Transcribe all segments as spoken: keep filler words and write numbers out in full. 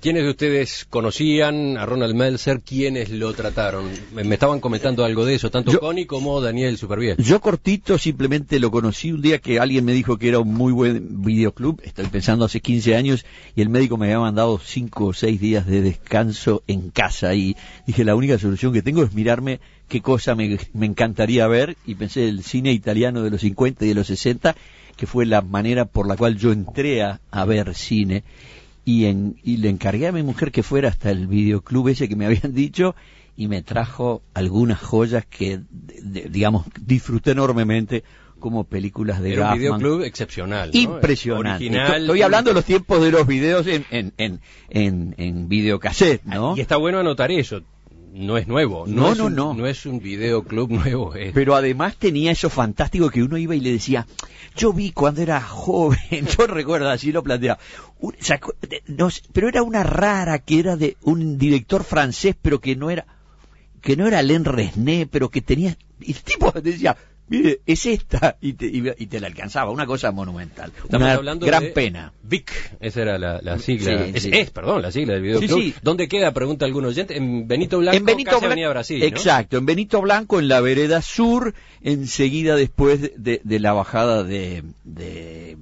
¿Quiénes de ustedes conocían a Ronald Meltzer? ¿Quiénes lo trataron? Me, me estaban comentando algo de eso, tanto yo, Connie como Daniel Superviel. Yo cortito simplemente lo conocí un día que alguien me dijo que era un muy buen videoclub, estoy pensando hace quince años, y el médico me había mandado cinco o seis días de descanso en casa, y dije, la única solución que tengo es mirarme qué cosa me, me encantaría ver, y pensé el cine italiano de los cincuenta y de los sesenta, que fue la manera por la cual yo entré a, a ver cine. Y, en, y le encargué a mi mujer que fuera hasta el videoclub ese que me habían dicho y me trajo algunas joyas que, de, digamos, disfruté enormemente como películas de Era Gaffman. un videoclub excepcional, ¿no? Impresionante. Original. Estoy hablando de los tiempos de los videos en, en, en, en, en videocassette, ¿no? Y está bueno anotar eso. No es nuevo, no, no, es no, un, no. no es un videoclub nuevo. Es... Pero además tenía eso fantástico que uno iba y le decía, yo vi cuando era joven, yo recuerdo, así lo planteaba, un, sacó, no, pero era una rara que era de un director francés, pero que no era, que no era Alain Resnais, pero que tenía, y el tipo decía, mire, es esta, y te, y, y te la alcanzaba, una cosa monumental. Estamos una hablando gran de pena. Vic, esa era la, la sigla, sí, es, sí. es, perdón, la sigla del videoclub. Sí, sí. ¿Dónde queda? Pregunta algún oyente. En Benito Blanco, en Benito casi Blanco, Avenida Brasil, ¿no? Exacto, en Benito Blanco, en la vereda sur, enseguida después de, de, de la bajada de, de,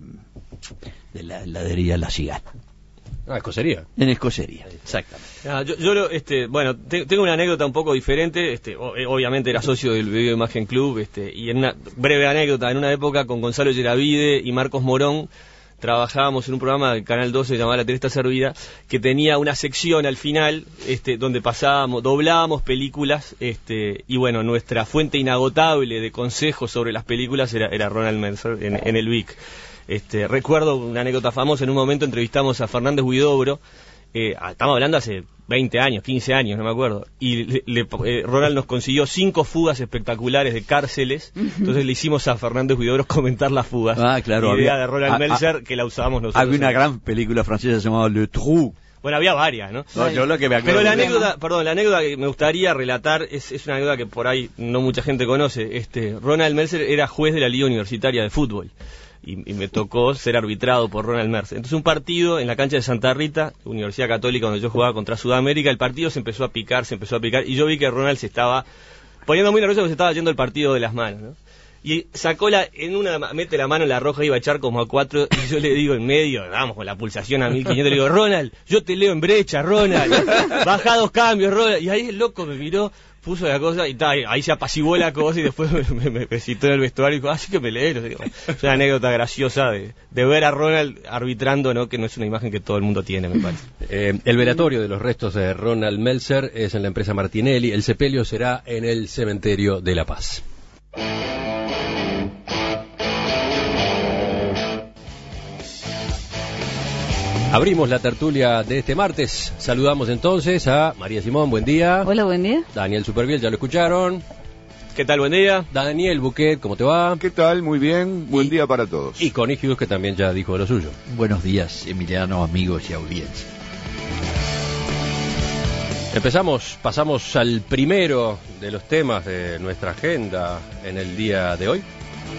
de la heladería La Cigana. Ah, escocería. En escocería, exactamente. Ah, yo, yo lo, este, bueno, te, tengo una anécdota un poco diferente. Este, o, eh, obviamente era socio del Video Imagen Club, este, y en una breve anécdota, en una época con Gonzalo Yeravide y Marcos Morón trabajábamos en un programa del Canal doce llamado La Tele está servida, que tenía una sección al final, este, donde pasábamos, doblábamos películas, este, y bueno, nuestra fuente inagotable de consejos sobre las películas era, era Ronald Meltzer en, en el Vic. Este, recuerdo una anécdota famosa, en un momento entrevistamos a Fernández Huidobro, eh, estamos hablando hace veinte años, quince años, no me acuerdo, y le, le, eh, Ronald nos consiguió cinco fugas espectaculares de cárceles, entonces le hicimos a Fernández Huidobro comentar las fugas. Ah, claro. Idea había, de Ronald a, Meltzer a, que la usábamos nosotros. Había una gran película francesa llamada Le Trou. Bueno, había varias, ¿no? No, yo lo que me acuerdo. Pero la anécdota, perdón, la anécdota que me gustaría relatar es, es una anécdota que por ahí no mucha gente conoce. Este, Ronald Meltzer era juez de la Liga Universitaria de Fútbol. Y, y me tocó ser arbitrado por Ronald Meltzer. Entonces un partido en la cancha de Santa Rita, Universidad Católica, donde yo jugaba contra Sudamérica, el partido se empezó a picar, se empezó a picar, y yo vi que Ronald se estaba poniendo muy nervioso porque se estaba yendo el partido de las manos, ¿no? Y sacó la, en una, mete la mano en la roja, iba a echar como a cuatro, y yo le digo en medio, vamos con la pulsación a mil quinientos, le digo, Ronald, yo te leo en brecha, Ronald, baja dos cambios, Ronald, y ahí el loco me miró, puso la cosa y tal, ahí se apaciguó la cosa y después me, me, me citó en el vestuario y dijo, ah, sí que me lees. Es una anécdota graciosa de, de ver a Ronald arbitrando, ¿no? Que no es una imagen que todo el mundo tiene, me parece. Eh, el velatorio de los restos de Ronald Meltzer es en la empresa Martinelli, el sepelio será en el cementerio de La Paz. Abrimos la tertulia de este martes. Saludamos entonces a María Simón, buen día. Hola, buen día. Daniel Superviel, ya lo escucharon. ¿Qué tal, buen día? Daniel Buquet, ¿cómo te va? ¿Qué tal? Muy bien, buen y, día para todos. Y Connie Hughes, que también ya dijo lo suyo. Buenos días, Emiliano, amigos y audiencia. Empezamos, pasamos al primero de los temas de nuestra agenda en el día de hoy.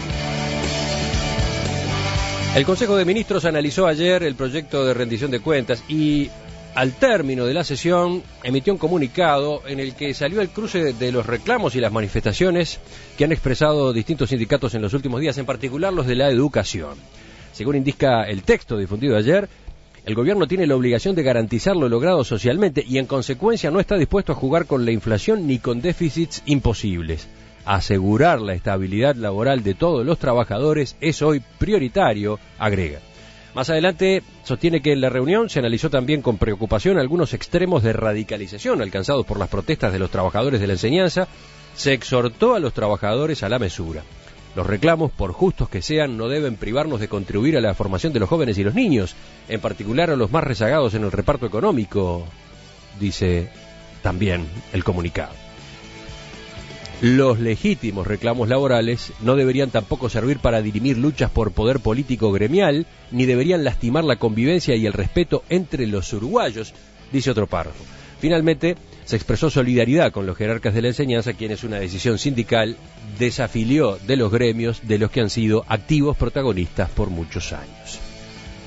El Consejo de Ministros analizó ayer el proyecto de rendición de cuentas y al término de la sesión emitió un comunicado en el que salió el cruce de los reclamos y las manifestaciones que han expresado distintos sindicatos en los últimos días, en particular los de la educación. Según indica el texto difundido ayer, el gobierno tiene la obligación de garantizar lo logrado socialmente y en consecuencia no está dispuesto a jugar con la inflación ni con déficits imposibles. Asegurar la estabilidad laboral de todos los trabajadores es hoy prioritario, agrega. Más adelante sostiene que en la reunión se analizó también con preocupación algunos extremos de radicalización alcanzados por las protestas de los trabajadores de la enseñanza. Se exhortó a los trabajadores a la mesura. Los reclamos, por justos que sean, no deben privarnos de contribuir a la formación de los jóvenes y los niños, en particular a los más rezagados en el reparto económico, dice también el comunicado. Los legítimos reclamos laborales no deberían tampoco servir para dirimir luchas por poder político gremial, ni deberían lastimar la convivencia y el respeto entre los uruguayos, dice otro párrafo. Finalmente, se expresó solidaridad con los jerarcas de la enseñanza, quienes una decisión sindical desafilió de los gremios de los que han sido activos protagonistas por muchos años.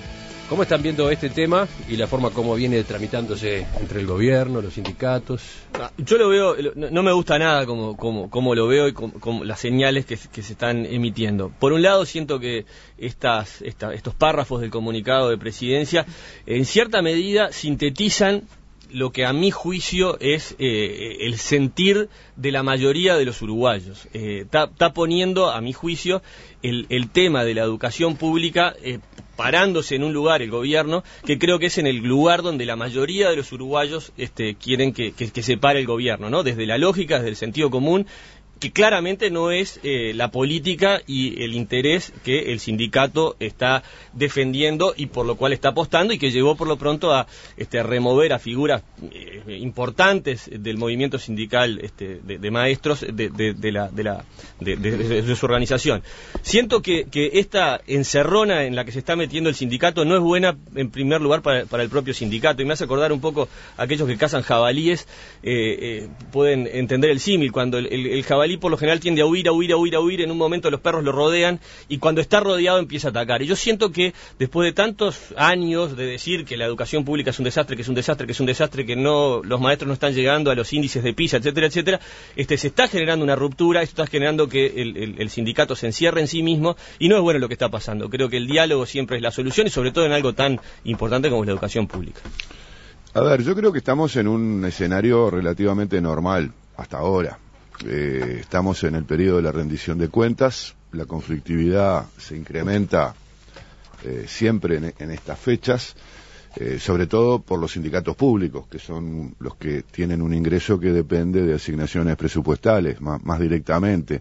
¿Cómo están viendo este tema y la forma como viene tramitándose entre el gobierno, los sindicatos? Yo lo veo, no me gusta nada como, como, como lo veo y como, como las señales que, que se están emitiendo. Por un lado, siento que estas, esta, estos párrafos del comunicado de presidencia, en cierta medida, sintetizan lo que a mi juicio es eh, el sentir de la mayoría de los uruguayos. Está eh, poniendo, a mi juicio, el, el tema de la educación pública eh, parándose en un lugar, el gobierno, que creo que es en el lugar donde la mayoría de los uruguayos este, quieren que, que, que se pare el gobierno, ¿no? Desde la lógica, desde el sentido común, que claramente no es eh, la política y el interés que el sindicato está defendiendo y por lo cual está apostando y que llevó por lo pronto a este, remover a figuras eh, importantes del movimiento sindical este, de, de maestros de, de, de, la, de, la, de, de, de, de su organización. Siento que, que esta encerrona en la que se está metiendo el sindicato no es buena en primer lugar para, para el propio sindicato y me hace acordar un poco a aquellos que cazan jabalíes, eh, eh, pueden entender el símil, cuando el, el, el jabalí por lo general tiende a huir, a huir, a huir, a huir, en un momento los perros lo rodean y cuando está rodeado empieza a atacar. Y yo siento que después de tantos años de decir que la educación pública es un desastre, que es un desastre, que es un desastre, que no los maestros no están llegando a los índices de PISA, etcétera, etcétera, este se está generando una ruptura, esto está generando que el, el, el sindicato se encierre en sí mismo y no es bueno lo que está pasando. Creo que el diálogo siempre es la solución y sobre todo en algo tan importante como es la educación pública. A ver, yo creo que estamos en un escenario relativamente normal hasta ahora. Eh, estamos en el periodo de la rendición de cuentas, la conflictividad se incrementa eh, siempre en, en estas fechas, eh, sobre todo por los sindicatos públicos, que son los que tienen un ingreso que depende de asignaciones presupuestales, más, más directamente.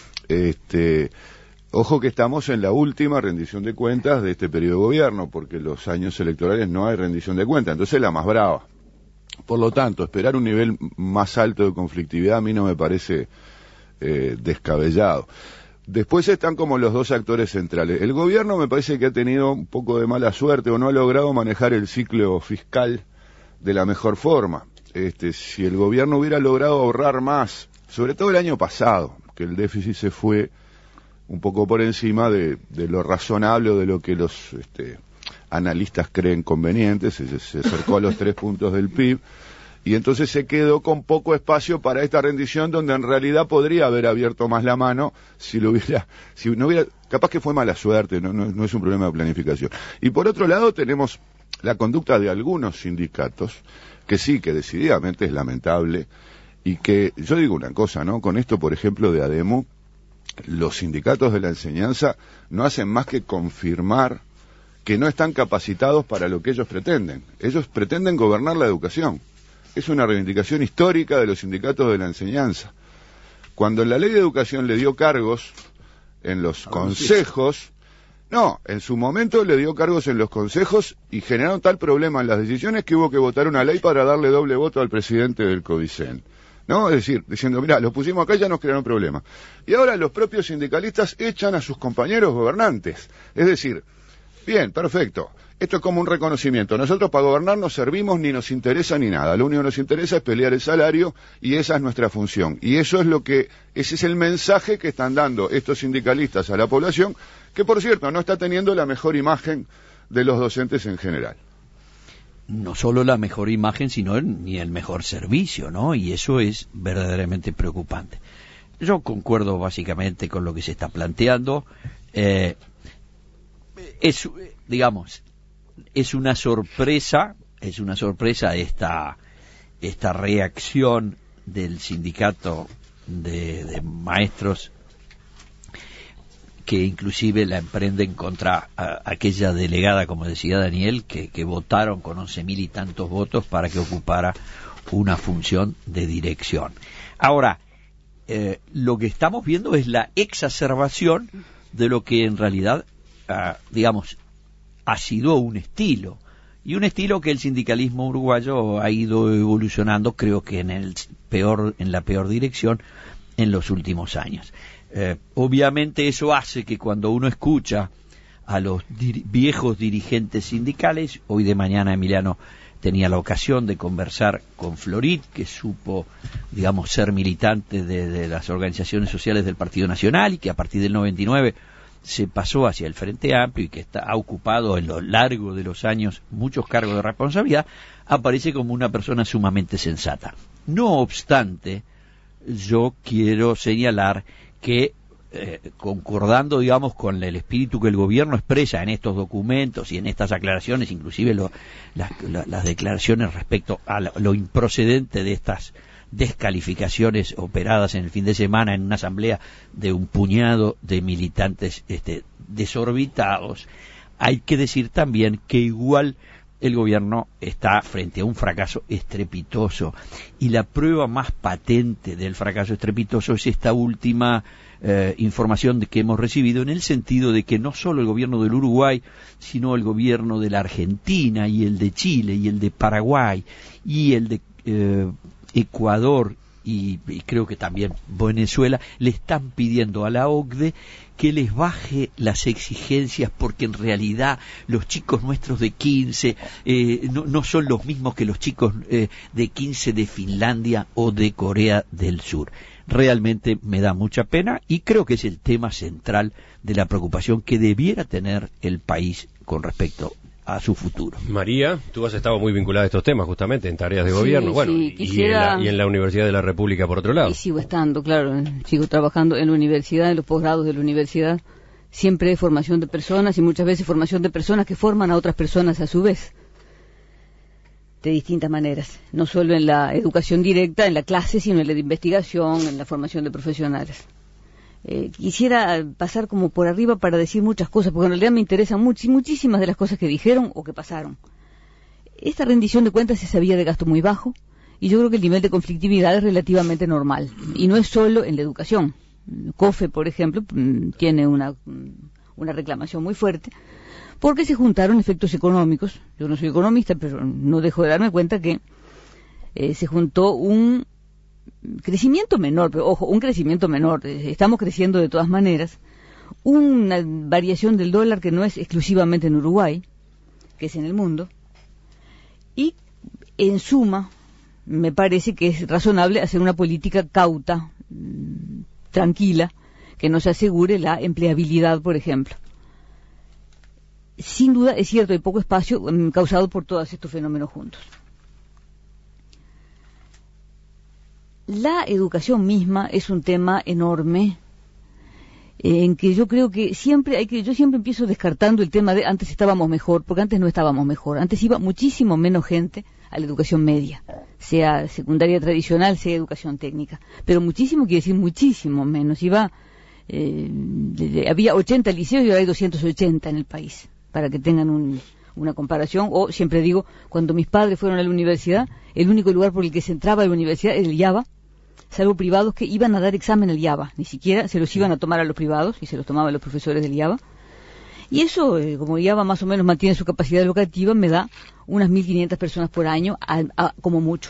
Este, ojo que estamos en la última rendición de cuentas de este periodo de gobierno, porque los años electorales no hay rendición de cuentas, entonces es la más brava. Por lo tanto, esperar un nivel más alto de conflictividad a mí no me parece eh, descabellado. Después están como los dos actores centrales. El gobierno me parece que ha tenido un poco de mala suerte o no ha logrado manejar el ciclo fiscal de la mejor forma. Este, si el gobierno hubiera logrado ahorrar más, sobre todo el año pasado, que el déficit se fue un poco por encima de, de lo razonable o de lo que los... Este, analistas creen convenientes, se, se acercó a los tres puntos del P I B, y entonces se quedó con poco espacio para esta rendición donde en realidad podría haber abierto más la mano si lo hubiera, si no hubiera, capaz que fue mala suerte, no, no, no es un problema de planificación. Y por otro lado tenemos la conducta de algunos sindicatos, que sí, que decididamente es lamentable, y que, yo digo una cosa, ¿no? Con esto, por ejemplo, de ADEMU, los sindicatos de la enseñanza no hacen más que confirmar que no están capacitados para lo que ellos pretenden. Ellos pretenden gobernar la educación. Es una reivindicación histórica de los sindicatos de la enseñanza. Cuando la ley de educación le dio cargos en los consejos, no, en su momento le dio cargos en los consejos y generaron tal problema en las decisiones que hubo que votar una ley para darle doble voto al presidente del CODICEN. ¿No? Es decir, diciendo, mirá, los pusimos acá y ya nos crearon problemas. Y ahora los propios sindicalistas echan a sus compañeros gobernantes. Es decir, bien, perfecto. Esto es como un reconocimiento. Nosotros para gobernar no servimos ni nos interesa ni nada. Lo único que nos interesa es pelear el salario y esa es nuestra función. Y eso es lo que, ese es el mensaje que están dando estos sindicalistas a la población, que por cierto no está teniendo la mejor imagen de los docentes en general. No solo la mejor imagen, sino ni el mejor servicio, ¿no? Y eso es verdaderamente preocupante. Yo concuerdo básicamente con lo que se está planteando. Eh, Es, digamos, es una sorpresa, es una sorpresa esta, esta reacción del sindicato de, de maestros que inclusive la emprenden contra a, aquella delegada, como decía Daniel, que, que votaron con once mil y tantos votos para que ocupara una función de dirección. Ahora, eh, lo que estamos viendo es la exacerbación de lo que en realidad Uh, digamos, ha sido un estilo, y un estilo que el sindicalismo uruguayo ha ido evolucionando, creo que en el peor, en la peor dirección en los últimos años. Eh, obviamente eso hace que cuando uno escucha a los dir- viejos dirigentes sindicales, hoy de mañana Emiliano tenía la ocasión de conversar con Florit, que supo, digamos, ser militante de, de las organizaciones sociales del Partido Nacional y que a partir del noventa y nueve se pasó hacia el Frente Amplio y que está, ha ocupado a lo largo de los años muchos cargos de responsabilidad, aparece como una persona sumamente sensata. No obstante, yo quiero señalar que Eh, concordando, digamos, con el espíritu que el gobierno expresa en estos documentos y en estas aclaraciones, inclusive lo, las, la, las declaraciones respecto a lo, lo improcedente de estas descalificaciones operadas en el fin de semana en una asamblea de un puñado de militantes este, desorbitados, hay que decir también que igual el gobierno está frente a un fracaso estrepitoso, y la prueba más patente del fracaso estrepitoso es esta última eh, información de que hemos recibido, en el sentido de que no solo el gobierno del Uruguay, sino el gobierno de la Argentina y el de Chile y el de Paraguay y el de eh, Ecuador y, y creo que también Venezuela le están pidiendo a la O C D E que les baje las exigencias, porque en realidad los chicos nuestros de quince eh, no, no son los mismos que los chicos eh, de quince de Finlandia o de Corea del Sur. Realmente me da mucha pena y creo que es el tema central de la preocupación que debiera tener el país con respecto a su futuro. María, tú has estado muy vinculada a estos temas justamente en tareas de sí, gobierno, bueno, sí, quisiera... y, en la, y en la Universidad de la República por otro lado. Y sigo estando, claro, sigo trabajando en la universidad, en los posgrados de la universidad, siempre formación de personas y muchas veces formación de personas que forman a otras personas a su vez, de distintas maneras, no solo en la educación directa, en la clase, sino en la de investigación, en la formación de profesionales. Eh, quisiera pasar como por arriba para decir muchas cosas, porque en realidad me interesan much- muchísimas de las cosas que dijeron o que pasaron. Esta rendición de cuentas se sabía de gasto muy bajo, y yo creo que el nivel de conflictividad es relativamente normal, y no es solo en la educación. COFE, por ejemplo, tiene una, una reclamación muy fuerte, porque se juntaron efectos económicos. Yo no soy economista, pero no dejo de darme cuenta que eh, se juntó un crecimiento menor, pero ojo, un crecimiento menor, estamos creciendo de todas maneras, una variación del dólar que no es exclusivamente en Uruguay, que es en el mundo, y en suma me parece que es razonable hacer una política cauta, tranquila, que nos asegure la empleabilidad, por ejemplo. Sin duda, es cierto, hay poco espacio um, causado por todos estos fenómenos juntos. La educación misma es un tema enorme, eh, en que yo creo que siempre hay que, yo siempre empiezo descartando el tema de antes estábamos mejor, porque antes no estábamos mejor. Antes iba muchísimo menos gente a la educación media, sea secundaria tradicional, sea educación técnica. Pero muchísimo quiere decir muchísimo menos. Iba, eh, había ochenta liceos y ahora hay doscientos ochenta en el país, para que tengan un, una comparación. O siempre digo, cuando mis padres fueron a la universidad, el único lugar por el que se entraba a la universidad era el I A B A, salvo privados que iban a dar examen al I A B A, ni siquiera se los iban a tomar a los privados y se los tomaban los profesores del I A B A. Y eso, eh, como I A B A más o menos mantiene su capacidad educativa, me da unas mil quinientas personas por año, a, a, como mucho.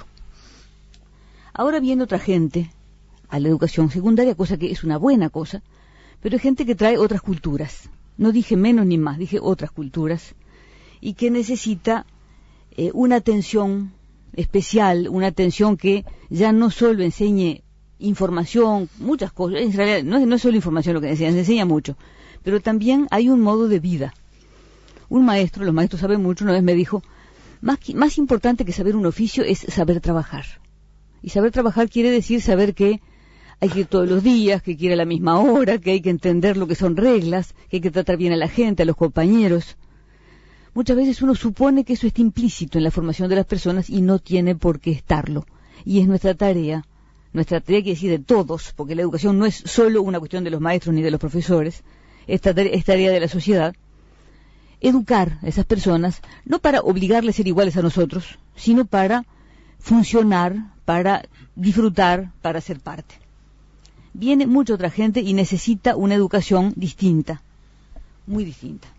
Ahora viene otra gente a la educación secundaria, cosa que es una buena cosa, pero hay gente que trae otras culturas. No dije menos ni más, dije otras culturas, y que necesita eh, una atención especial, una atención que ya no solo enseñe información, muchas cosas, en realidad no es, no es solo información lo que enseña, se enseña mucho, pero también hay un modo de vida. Un maestro, los maestros saben mucho, una vez me dijo, más, más importante que saber un oficio es saber trabajar. Y saber trabajar quiere decir saber que hay que ir todos los días, que hay que ir a la misma hora, que hay que entender lo que son reglas, que hay que tratar bien a la gente, a los compañeros. Muchas veces uno supone que eso está implícito en la formación de las personas y no tiene por qué estarlo. Y es nuestra tarea, nuestra tarea quiere decir de todos, porque la educación no es solo una cuestión de los maestros ni de los profesores, es tarea de la sociedad, educar a esas personas, no para obligarles a ser iguales a nosotros, sino para funcionar, para disfrutar, para ser parte. Viene mucha otra gente y necesita una educación distinta, muy distinta.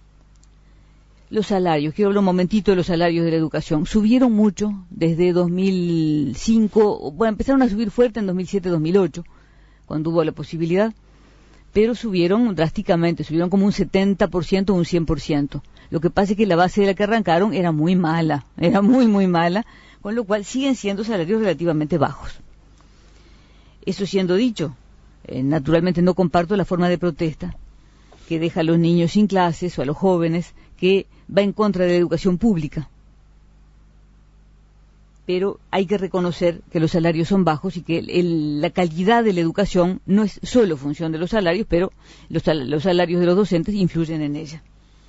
Los salarios, quiero hablar un momentito de los salarios de la educación. Subieron mucho desde dos mil cinco, bueno, empezaron a subir fuerte en dos mil siete dos mil ocho, cuando hubo la posibilidad, pero subieron drásticamente, subieron como un setenta por ciento o un cien por ciento. Lo que pasa es que la base de la que arrancaron era muy mala, era muy, muy mala, con lo cual siguen siendo salarios relativamente bajos. Eso siendo dicho, eh, naturalmente no comparto la forma de protesta que deja a los niños sin clases o a los jóvenes, que va en contra de la educación pública. Pero hay que reconocer que los salarios son bajos y que el, la calidad de la educación no es solo función de los salarios, pero los, los salarios de los docentes influyen en ella.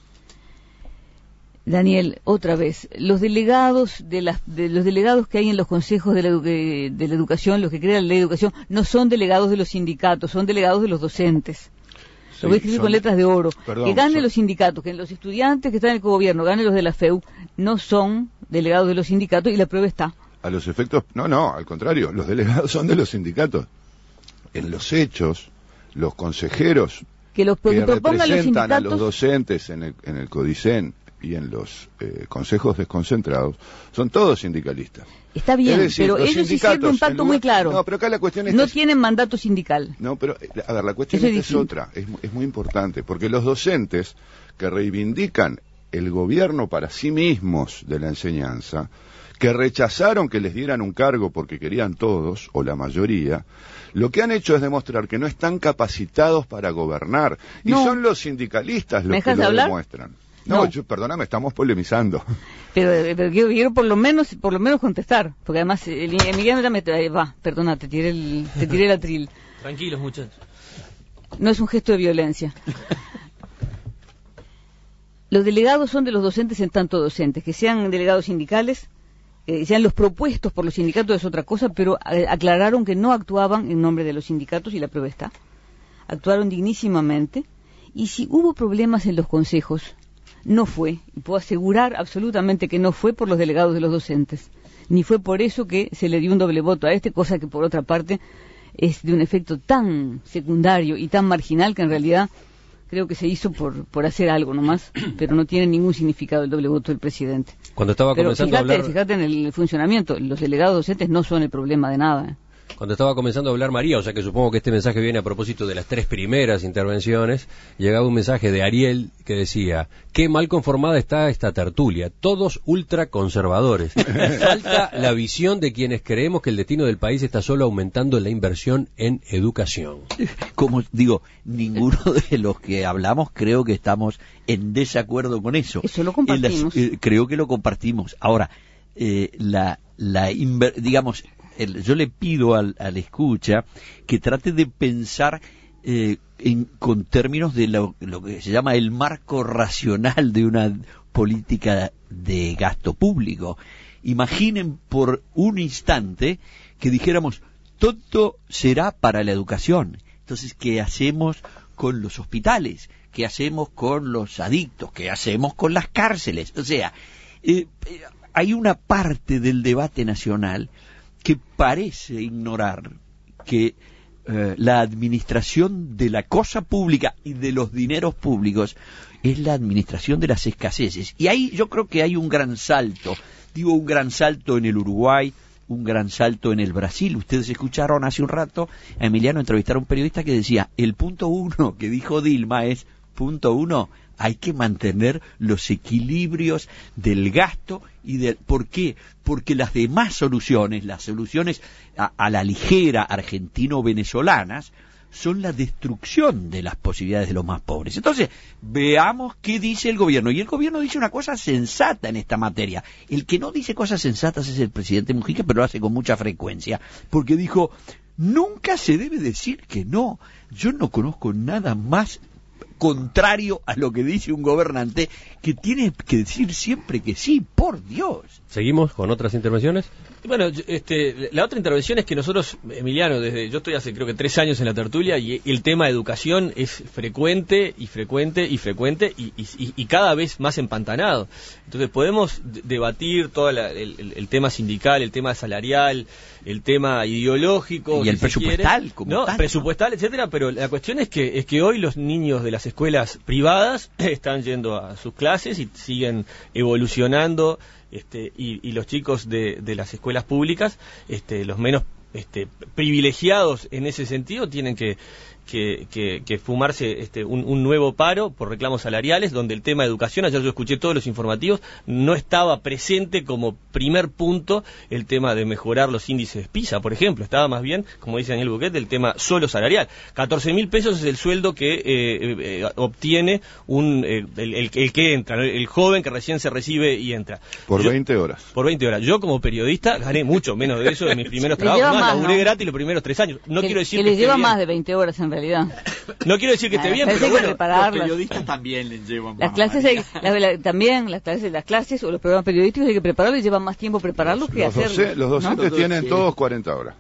Daniel, otra vez, los delegados de, las, de los delegados que hay en los consejos de la, de, de la educación, los que crean la ley de educación, no son delegados de los sindicatos, son delegados de los docentes. Lo voy a escribir son, con letras de oro. Perdón, que ganen son, los sindicatos, que los estudiantes que están en el gobierno, ganen los de la F E U, no son delegados de los sindicatos y la prueba está. A los efectos, no, no, al contrario, los delegados son de los sindicatos. En los hechos, los consejeros que, los, que, que representan los sindicatos, a los docentes en el, en el CODICEN y en los eh, consejos desconcentrados, son todos sindicalistas. Está bien, decir, pero ellos hicieron un pacto lugar, muy claro. No, pero acá la cuestión es... No tienen mandato sindical. No, pero, a ver, la cuestión es, es otra, es, es muy importante, porque los docentes que reivindican el gobierno para sí mismos de la enseñanza, que rechazaron que les dieran un cargo porque querían todos, o la mayoría, lo que han hecho es demostrar que no están capacitados para gobernar, y no. son los sindicalistas los que lo hablar? demuestran. No, no. Yo, perdóname, estamos polemizando. Pero, pero quiero, quiero por lo menos por lo menos contestar, porque además el Emiliano ya me va, perdona, te tiré el te tiré el atril. Tranquilos, muchachos. No es un gesto de violencia. Los delegados son de los docentes en tanto docentes, que sean delegados sindicales, que sean los propuestos por los sindicatos es otra cosa, pero aclararon que no actuaban en nombre de los sindicatos y la prueba está. Actuaron dignísimamente, y si hubo problemas en los consejos, no fue, y puedo asegurar absolutamente que no fue por los delegados de los docentes, ni fue por eso que se le dio un doble voto a este, cosa que por otra parte es de un efecto tan secundario y tan marginal que en realidad creo que se hizo por, por hacer algo nomás, pero no tiene ningún significado el doble voto del presidente. Cuando estaba pero comenzando fíjate, a hablar... fíjate en el funcionamiento, los delegados docentes no son el problema de nada, ¿eh? Cuando estaba comenzando a hablar María, o sea que supongo que este mensaje viene a propósito de las tres primeras intervenciones, llegaba un mensaje de Ariel que decía: qué mal conformada está esta tertulia, todos ultraconservadores. Falta la visión de quienes creemos que el destino del país está solo aumentando la inversión en educación. Como digo, ninguno de los que hablamos creo que estamos en desacuerdo con eso. Eso lo compartimos. Eh, creo que lo compartimos. Ahora, eh, la, la inver, digamos... El, yo le pido al, al escucha que trate de pensar eh, en, con términos de lo, lo que se llama el marco racional de una política de gasto público. Imaginen por un instante que dijéramos todo será para la educación. Entonces, ¿qué hacemos con los hospitales? ¿Qué hacemos con los adictos? ¿Qué hacemos con las cárceles? O sea, eh, hay una parte del debate nacional que parece ignorar que eh, la administración de la cosa pública y de los dineros públicos es la administración de las escaseces. Y ahí yo creo que hay un gran salto. Digo, un gran salto en el Uruguay, un gran salto en el Brasil. Ustedes escucharon hace un rato a Emiliano entrevistar a un periodista que decía, el punto uno que dijo Dilma es, punto uno, hay que mantener los equilibrios del gasto y del... ¿Por qué? Porque las demás soluciones, las soluciones a, a la ligera argentino-venezolanas, son la destrucción de las posibilidades de los más pobres. Entonces, veamos qué dice el gobierno. Y el gobierno dice una cosa sensata en esta materia. El que no dice cosas sensatas es el presidente Mujica, pero lo hace con mucha frecuencia, porque dijo, nunca se debe decir que no. Yo no conozco nada más contrario a lo que dice un gobernante, que tiene que decir siempre que sí, por Dios. ¿Seguimos con otras intervenciones? Bueno, este, la otra intervención es que nosotros, Emiliano, desde yo estoy hace creo que tres años en la tertulia y el tema de educación es frecuente y frecuente y frecuente y, y, y cada vez más empantanado. Entonces podemos debatir todo la, el, el tema sindical, el tema salarial, el tema ideológico y el si presupuestal, como no, tal, presupuestal, ¿no? etcétera. Pero la cuestión es que es que hoy los niños de las escuelas privadas están yendo a sus clases y siguen evolucionando. Este, y, y los chicos de, de las escuelas públicas, este, los menos este, privilegiados en ese sentido, tienen que, que, que, que fumarse este, un, un nuevo paro por reclamos salariales, donde el tema de educación, ayer yo escuché todos los informativos, no estaba presente como primer punto el tema de mejorar los índices PISA, por ejemplo, estaba más bien, como dice Daniel Buquet, el tema solo salarial. catorce mil pesos es el sueldo que eh, eh, obtiene un eh, el, el, el que entra, ¿no? El joven que recién se recibe y entra. Por yo, veinte horas. Por veinte horas. Yo como periodista gané mucho menos de eso en mis primeros trabajos. Más, laburé ¿no? gratis los primeros tres años. No que, quiero decir que, que, les lleva esté más bien. de veinte horas en realidad. No quiero decir que esté bien, pero bueno. Los periodistas también les llevan Las más. clases hay, la, la, también las clases, las clases o los programas periodísticos hay que prepararlos, llevan más tiempo prepararlos que Los, hacerlos. doce, los docentes ¿no? tienen todos cuarenta horas.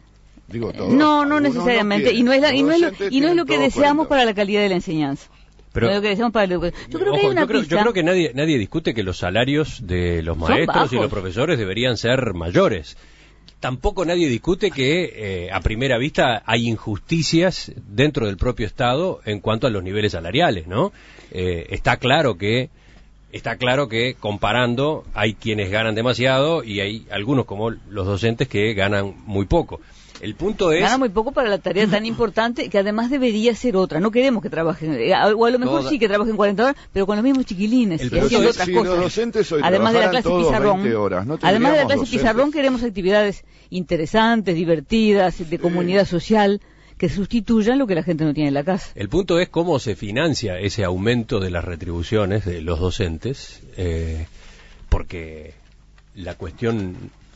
Digo todos. No, no Algunos necesariamente. quieren. y no es, la, Los y no es lo, docentes y no es lo que tienen todos deseamos cuarenta para horas. la calidad de la enseñanza. Pero, no es lo que deseamos para la educación. Yo creo que ojo, hay una yo creo, pista. yo creo que nadie, nadie discute que los salarios de los maestros bajos. y los profesores deberían ser mayores. Tampoco nadie discute que eh, a primera vista hay injusticias dentro del propio Estado en cuanto a los niveles salariales, ¿no? Eh, está claro que está claro que comparando hay quienes ganan demasiado y hay algunos como los docentes que ganan muy poco. El punto es... Gana muy poco para la tarea tan importante que además debería ser otra. No queremos que trabajen, eh, o a lo mejor Toda... sí que trabajen cuarenta horas, pero con los mismos chiquilines, El y punto haciendo es, otras si cosas. los docentes hoy Además de la trabajaran clase todos pizarrón, veinte horas, no además de la tendríamos clase docentes. pizarrón queremos actividades interesantes, divertidas, de comunidad social, que sustituyan lo que la gente no tiene en la casa. El punto es cómo se financia ese aumento de las retribuciones de los docentes, eh, porque la cuestión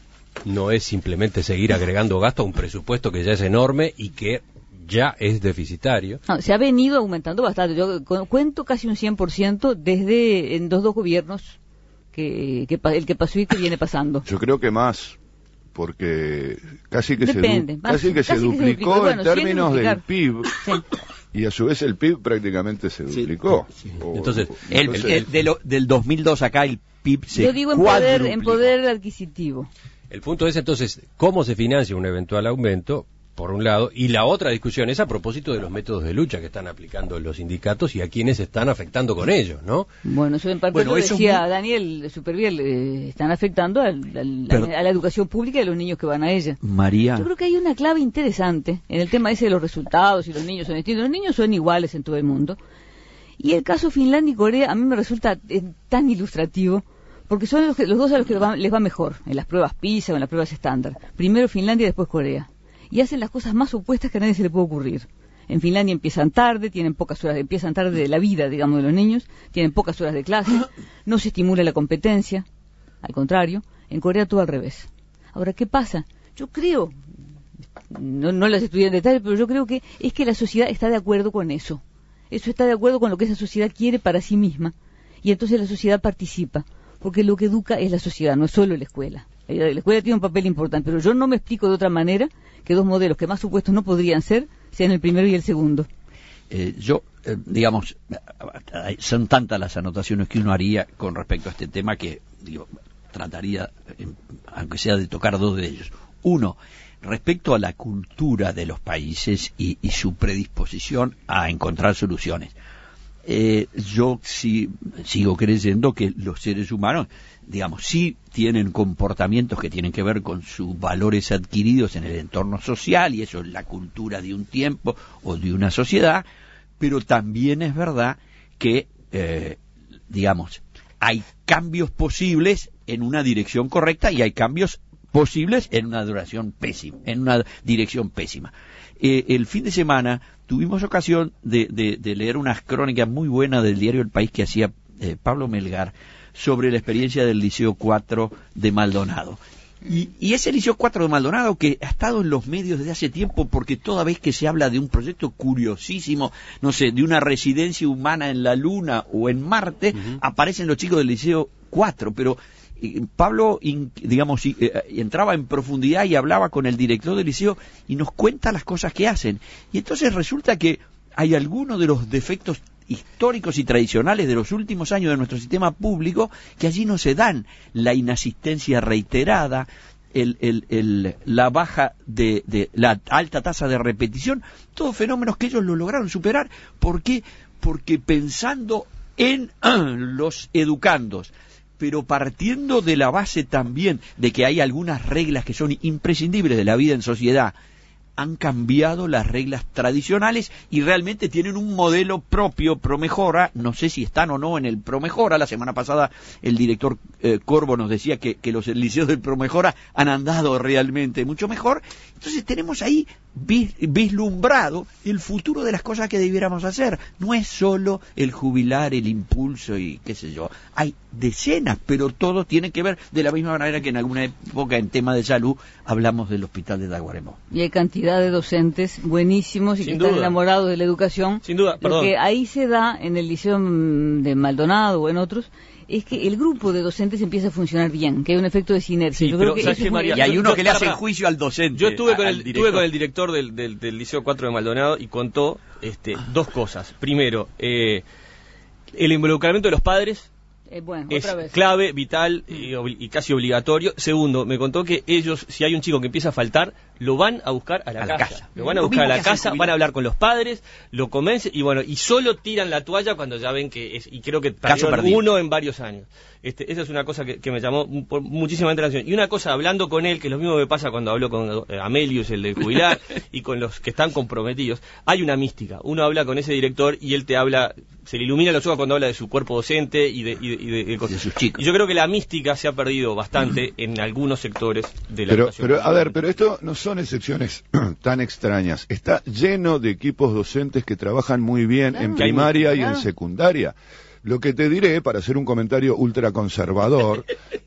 no es simplemente seguir agregando gasto a un presupuesto que ya es enorme y que ya es deficitario. No, se ha venido aumentando bastante. Yo cu- cuento casi un cien por ciento desde en los dos gobiernos, que, que pa- el que pasó y que viene pasando. Yo creo que más, porque casi que, Depende, se, du- más- casi que casi se que se duplicó duplicó. Bueno, en sí, términos del duplicar. P I B. Sí. Y a su vez el P I B prácticamente se duplicó. Sí, sí. O- Entonces, El, entonces, el- de lo- del dos mil dos acá el P I B se Yo digo en poder, en cuadruplicó. poder adquisitivo. El punto es entonces cómo se financia un eventual aumento, por un lado, y la otra discusión es a propósito de los métodos de lucha que están aplicando los sindicatos y a quienes están afectando con ellos, ¿no? Bueno, eso en parte Bueno, lo eso decía muy- Daniel Superviel, eh, están afectando al- al- Pero- a la educación pública y a los niños que van a ella. María, Yo creo que hay una clave interesante en el tema ese de los resultados y los niños son distintos. Los niños son iguales en todo el mundo. Y el caso Finlandia y Corea a mí me resulta eh, tan ilustrativo, porque son los, que, los dos a los que va- les va mejor en las pruebas PISA o en las pruebas estándar. Primero Finlandia y después Corea. Y hacen las cosas más opuestas que a nadie se le puede ocurrir. En Finlandia empiezan tarde, tienen pocas horas, empiezan tarde de la vida, digamos, de los niños, tienen pocas horas de clase, no se estimula la competencia, al contrario, en Corea todo al revés. Ahora, ¿qué pasa? Yo creo, no, no las estudié en detalle, pero yo creo que es que la sociedad está de acuerdo con eso. Eso está de acuerdo con lo que esa sociedad quiere para sí misma. Y entonces la sociedad participa, porque lo que educa es la sociedad, no es solo la escuela. La escuela tiene un papel importante, pero yo no me explico de otra manera que dos modelos que más supuestos no podrían ser, sean el primero y el segundo. eh, yo, eh, digamos, eh, son tantas las anotaciones que uno haría con respecto a este tema que, digo, trataría, eh, aunque sea de tocar dos de ellos. Uno, respecto a la cultura de los países y, y su predisposición a encontrar soluciones. Eh, yo sí sigo creyendo que los seres humanos, digamos, sí tienen comportamientos que tienen que ver con sus valores adquiridos en el entorno social, y eso es la cultura de un tiempo o de una sociedad, pero también es verdad que, eh, digamos, hay cambios posibles en una dirección correcta y hay cambios posibles en una duración pésima, en una dirección pésima. Eh, el fin de semana tuvimos ocasión de, de, de leer unas crónicas muy buenas del diario El País que hacía eh, Pablo Melgar sobre la experiencia del Liceo cuatro de Maldonado. Y, y ese Liceo cuatro de Maldonado que ha estado en los medios desde hace tiempo, porque toda vez que se habla de un proyecto curiosísimo, no sé, de una residencia humana en la Luna o en Marte, uh-huh, aparecen los chicos del Liceo cuatro, pero Pablo, digamos, entraba en profundidad y hablaba con el director del liceo y nos cuenta las cosas que hacen. Y entonces resulta que hay algunos de los defectos históricos y tradicionales de los últimos años de nuestro sistema público que allí no se dan. La inasistencia reiterada, el, el, el, la baja de, de la alta tasa de repetición, todos fenómenos que ellos lo lograron superar. ¿Por qué? Porque pensando en los educandos, pero partiendo de la base también de que hay algunas reglas que son imprescindibles de la vida en sociedad, han cambiado las reglas tradicionales y realmente tienen un modelo propio Promejora. No sé si están o no en el Promejora. La semana pasada el director eh, Corvo nos decía que, que los liceos del Promejora han andado realmente mucho mejor. Entonces tenemos ahí vis, vislumbrado el futuro de las cosas que debiéramos hacer. No es solo el jubilar, el impulso y qué sé yo. Hay decenas, pero todo tiene que ver de la misma manera que en alguna época en tema de salud hablamos del hospital de Tacuarembó. Y hay cantidad de docentes buenísimos y Sin que duda. están enamorados de la educación. Sin duda, perdón. Lo que ahí se da en el Liceo de Maldonado o en otros es que el grupo de docentes empieza a funcionar bien, que hay un efecto de sinergia. Sí, Yo pero creo que ¿sabes eso qué, es muy María? Y hay uno Yo- que le hace para- juicio al docente. Yo estuve con al el, director. estuve con el director del, del, del Liceo cuatro de Maldonado y contó este, dos cosas. Primero, eh, el involucramiento de los padres Eh, bueno, es otra vez. clave, vital y, obli- y casi obligatorio. Segundo, me contó que ellos, si hay un chico que empieza a faltar, lo van a buscar a la, A la casa. casa. Lo van a Lo buscar a mismo la que hace el casa, jubilado. van a hablar con los padres, lo convencen y bueno, y solo tiran la toalla cuando ya ven que es, y creo que Caso perdieron perdido. uno en varios años. Este, esa es una cosa que, que me llamó mu- por muchísima atención. Y una cosa, hablando con él, que es lo mismo que me pasa cuando hablo con eh, Amelius, el de jubilar, y con los que están comprometidos, hay una mística. Uno habla con ese director y él te habla, se le ilumina los ojos cuando habla de su cuerpo docente y de, y de, y de- de cosas. De sus chicos. Y yo creo que la mística se ha perdido bastante en algunos sectores de la Pero, educación. pero, a ver, pero esto no son excepciones tan extrañas. Está lleno de equipos docentes que trabajan muy bien Claro. en Que hay primaria mucho, y en claro. secundaria. Lo que te diré, para hacer un comentario ultraconservador,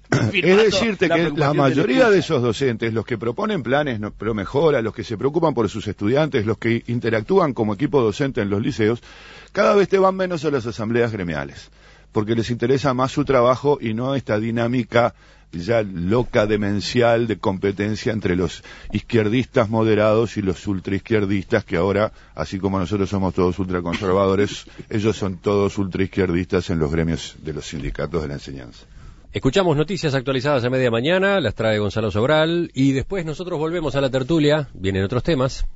es decirte la que la preocupación mayoría del de esos docentes, los que proponen planes no- pro mejora, los que se preocupan por sus estudiantes, los que interactúan como equipo docente en los liceos, cada vez te van menos a las asambleas gremiales, porque les interesa más su trabajo y no esta dinámica ya loca, demencial, de competencia entre los izquierdistas moderados y los ultraizquierdistas, que ahora, así como nosotros somos todos ultraconservadores, ellos son todos ultraizquierdistas en los gremios de los sindicatos de la enseñanza. Escuchamos noticias actualizadas a media mañana, las trae Gonzalo Sobral y después nosotros volvemos a la tertulia, vienen otros temas.